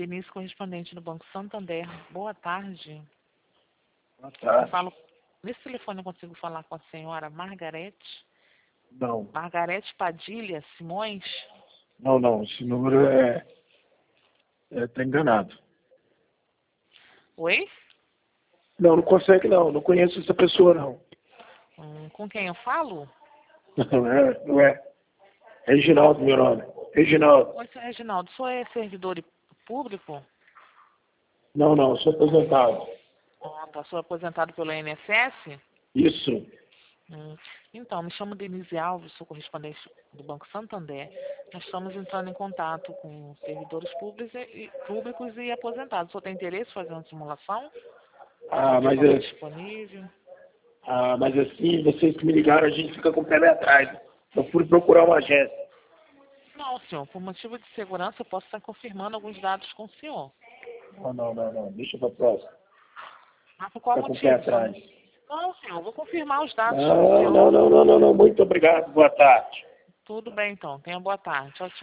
Denise, correspondente do Banco Santander. Boa tarde. Boa tarde. Nesse telefone eu consigo falar com a senhora Margarete? Não, Margarete Padilha Simões? não. Esse número tá enganado. Oi? Não consegue não. Não conheço essa pessoa, não. Com quem eu falo? Não é. Reginaldo, meu nome. Reginaldo. Oi, seu Reginaldo. O senhor é servidor público? Não. Sou aposentado. Tá. Sou aposentado pelo INSS? Isso. Então, me chamo Denise Alves, sou correspondente do Banco Santander. Nós estamos entrando em contato com servidores públicos e aposentados. O senhor tem interesse em fazer uma simulação? Disponível? Mas assim, vocês que me ligaram, a gente fica com o pé atrás. Eu fui procurar uma agência. Não, senhor. Por motivo de segurança, eu posso estar confirmando alguns dados com o senhor. Não. Deixa pra próxima. Mas por qual Fica com o motivo? pé atrás. Não, senhor. Eu vou confirmar os dados com o senhor. Não. Muito obrigado. Boa tarde. Tudo bem, então. Tenha boa tarde. Tchau, tchau.